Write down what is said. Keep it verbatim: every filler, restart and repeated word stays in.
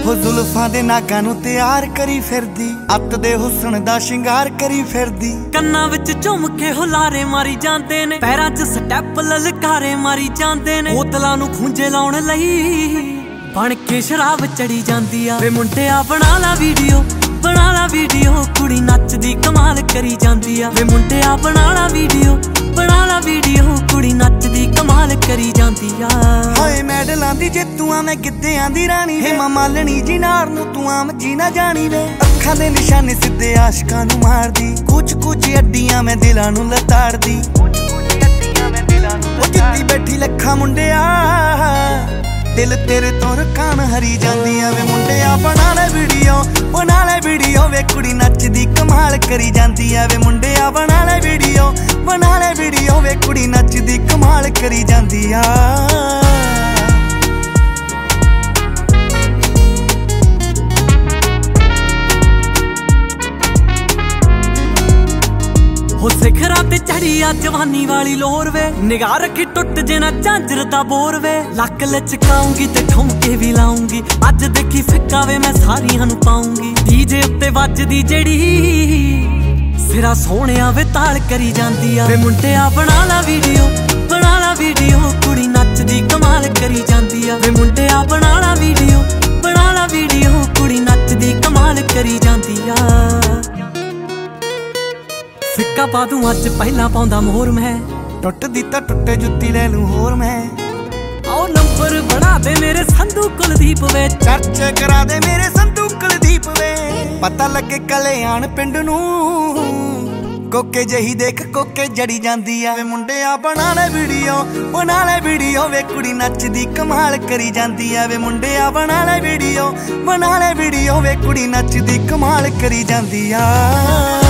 ਹੋ ਜ਼ੁਲਫਾਂ ਦੇ ਨਾਗਾਂ ਨੂੰ ਤਿਆਰ ਕਰੀ ਫਿਰਦੀ, ਅੱਤ ਦੇ ਹੁਸਨ ਦਾ ਸ਼ਿੰਗਾਰ ਕਰੀ ਫਿਰਦੀ। ਕੰਨਾਂ ਵਿੱਚ ਝੁੰਮ ਕੇ ਹੁਲਾਰੇ ਮਾਰੀ ਜਾਂਦੇ ਨੇ, ਪੈਰਾਂ 'ਚ ਸਟੈਪ ਲਲਕਾਰੇ ਮਾਰੀ ਜਾਂਦੇ ਨੇ। ਬੋਤਲਾਂ ਨੂੰ ਖੂੰਜੇ ਲਾਉਣ ਲਈ ਬਣ ਕੇ ਸ਼ਰਾਬ ਚੜੀ ਜਾਂਦੀ ਆ। ਵੇ ਮੁੰਡਿਆ ਬਣਾ ਲਾ ਵੀਡੀਓ, ਬਣਾ ਲਾ ਵੀਡੀਓ, ਕੁੜੀ ਨੱਚਦੀ ਕਮਾਲ ਕਰੀ ਜਾਂਦੀ ਆ। ਵੇ ਮੁੰਡਿਆ ਬਣਾ ਲਾ ਵੀਡੀਓ, ਬਣਾ ਲਾ ਵੀਡੀਓ, ਕੁੜੀ ਨੱਚਦੀ ਕਮਾਲ ਕਰੀ ਜਾਂਦੀ ਆ। ਹਾਏ ਮੈਡਲਾਂ ਦੀ ਜੇਤੂ ਆ ਮੈਂ ਗਿੱਧਿਆਂ ਦੀ ਰਾਣੀ, ਹੇਮਾ ਮਾਲਣੀ ਜੀ ਨਾਰ ਨੂੰ ਤੂੰ ਆਮ ਜੀ ਨਾ ਜਾਣੀ ਵੇ। ਅੱਖਾਂ ਦੇ ਨਿਸ਼ਾਨੇ ਸਿੱਧੇ ਆਸ਼ਕਾਂ ਨੂੰ ਮਾਰਦੀ, ਕੁਝ ਕੁਝ ਅੱਡੀਆਂ ਮੈਂ ਦਿਲਾਂ ਨੂੰ ਲਤਾੜਦੀ। ਉਹ ਜਿੱਤੀ ਬੈਠੀ ਲੱਖਾਂ ਮੁੰਡਿਆ, ਦਿਲ ਤੇਰੇ ਤੋਂ ਰਕਾਨ ਹਰੀ ਜਾਂਦੀਆਂ। ਵੇ ਮੁੰਡਿਆ ਬਣਾ ਲੈ ਵੀਡੀਓ, ਬਣਾ ਲੈ ਵੀਡੀਓ, ਵੇ ਕੁੜੀ ਨੱਚਦੀ ਕਮਾਲ ਕਰੀ ਜਾਂਦੀ ਆ। ਵੇ ਮੁੰਡਿਆ ਬਣਾ ਲੈ ਵੀਡੀਓ, ਬਣਾ ਲੈ ਵੀਡੀਓ, ਵੇ ਕੁੜੀ ਨੱਚਦੀ ਕਮਾਲ ਕਰੀ ਜਾਂਦੀ ਆ। ਹੋ ਸਿਖਰਾਂ ਤੇ ਚੜੀ ਆ ਜਵਾਨੀ ਵਾਲੀ ਲੋਰ ਵੇ, ਨਿਗਾਹ ਰੱਖੀ ਟੁੱਟ ਜੇ ਨਾ ਝਾਂਜਰ ਦਾ ਬੋਰ ਵੇ। ਲੱਕ ਲਚਕਾਉਂਗੀ ਤੇ ਠੁਮਕੇ ਵੀ ਲਾਉਂਗੀ, ਅੱਜ ਦੇਖੀ ਫਿੱਕਾ ਵੇ ਮੈਂ ਸਾਰੀਆਂ ਨੂੰ ਪਾਉਂਗੀ। ਡੀਜੇ ਉੱਤੇ ਵੱਜਦੀ ਜਿਹੜੀ ਸਿਰਾ ਸੋਹਣਿਆ ਵੇ ਤਾਲ ਕਰੀ ਜਾਂਦੀ ਆ। ਵੇ ਮੁੰਡਿਆ ਬਣਾ ਲਾ ਵੀਡੀਓ, ਬਣਾ ਲਾ ਵੀਡੀਓ, ਕੁੜੀ ਨੱਚਦੀ ਕਮਾਲ ਕਰੀ ਜਾਂਦੀ ਆ। ਵੇ ਮੁੰਡਿਆ ਬਣਾ ਲਾ ਵੀਡੀਓ, ਬਣਾ ਲਾ ਵੀਡੀਓ, ਕੁੜੀ ਨੱਚਦੀ ਕਮਾਲ ਕਰੀ ਜਾਂਦੀ ਆ। ਫਿੱਕਾ ਪਾ ਦੂੰ ਅੱਜ ਪਹਿਲਾਂ ਪਾਉਂਦਾ ਮੋਹਰ ਮੈਂ, ਟੁੱਟਦੀ ਤਾਂ ਟੁੱਟੇ ਜੁੱਤੀ ਲੈ ਲੂੰ ਹੋਰ ਮੈਂ। ਆਓ ਨੰਬਰ ਬਣਾ ਦੇ ਮੇਰੇ ਸੰਧੂ ਕੁਲਦੀਪ ਵੇ, ਚਰਚੇ ਕਰਾ ਦੇ ਮੇਰੇ ਸੰਧੂ ਕੁਲਦੀਪ ਵੇ। ਪਤਾ ਲੱਗੇ ਕਲਿਆਣ ਪਿੰਡ ਨੂੰ, ਕੋਕੇ ਜਹੀ ਦੇਖ ਕੋਕੇ ਜੜੀ ਜਾਂਦੀ ਆ। ਵੇ ਮੁੰਡਿਆ ਬਣਾ ਲੈ ਵੀਡੀਓ, ਬਣਾ ਲੈ ਵੀਡੀਓ, ਵੇ ਕੁੜੀ ਨੱਚਦੀ ਕਮਾਲ ਕਰੀ ਜਾਂਦੀ ਆ। ਵੇ ਮੁੰਡਿਆ ਬਣਾ ਲੈ ਵੀਡੀਓ, ਬਣਾ ਲੈ ਵੀਡੀਓ, ਵੇ ਕੁੜੀ ਨੱਚਦੀ ਕਮਾਲ ਕਰੀ ਜਾਂਦੀ ਆ।